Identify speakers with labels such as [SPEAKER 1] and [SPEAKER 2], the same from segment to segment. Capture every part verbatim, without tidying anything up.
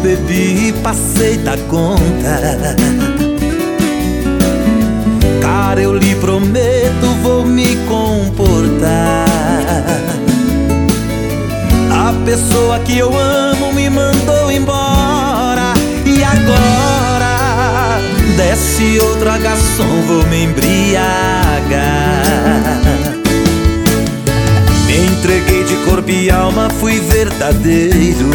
[SPEAKER 1] bebi e passei da conta. Cara, eu lhe prometo, vou me comportar. A pessoa que eu amo me mandou embora, e agora desce outra garçom, vou me embriagar. Me entreguei de corpo e alma, fui verdadeiro,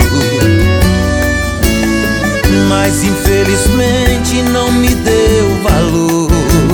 [SPEAKER 1] mas infelizmente não me deu valor.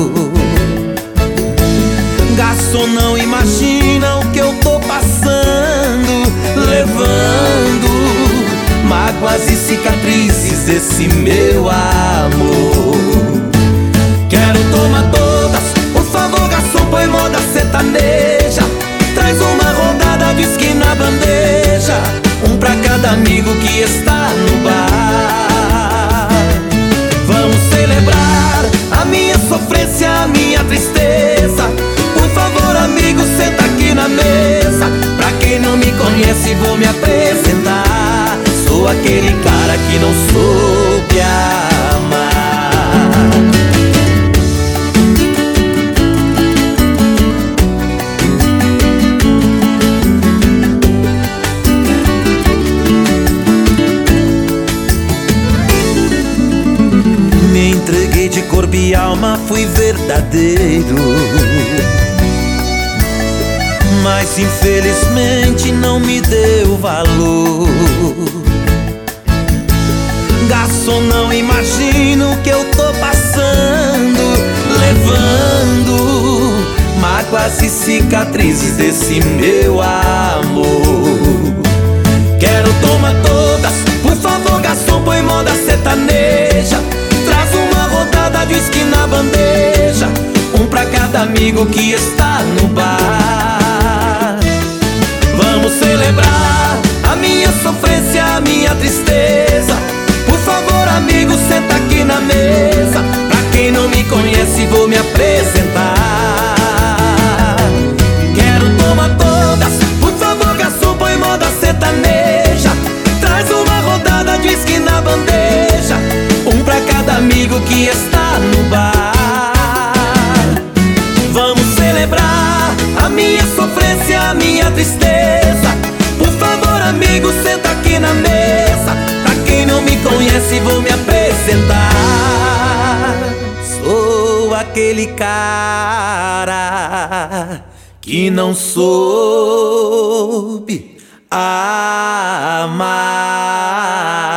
[SPEAKER 1] Garçom, não imagina o que eu tô passando, levando mágoas e cicatrizes desse meu amor. Quero tomar todas, por favor, garçom, põe moda sertaneja. Traz uma rodada de whisky na bandeja, um pra cada amigo que está no bar. Vamos celebrar a minha sofrência, a minha tristeza. Por favor, amigo, senta aqui na mesa. Pra quem não me conhece, vou me apresentar. Sou aquele cara que não soube amar. Me entreguei de corpo e alma, fui verdadeiro, mas infelizmente não me deu valor. Garçom, não imagino o que eu tô passando, levando mágoas e cicatrizes desse meu amor. Quero tomar todas, por favor, garçom, põe moda sertaneja. Traz uma rodada de whisky na bandeja, um pra cada amigo que está no bar. Vamos celebrar a minha sofrência, a minha tristeza. Por favor, amigo, senta aqui na mesa. Pra quem não me conhece, vou me apresentar. Quero tomar todas, por favor, garçom, põe moda sertaneja. Traz uma rodada de whisky na bandeja, um pra cada amigo que está no bar. Vamos celebrar a minha sofrência, a minha tristeza. Por favor, amigo, senta aqui na mesa. Pra quem não me conhece, vou me apresentar. Sou aquele cara que não soube amar.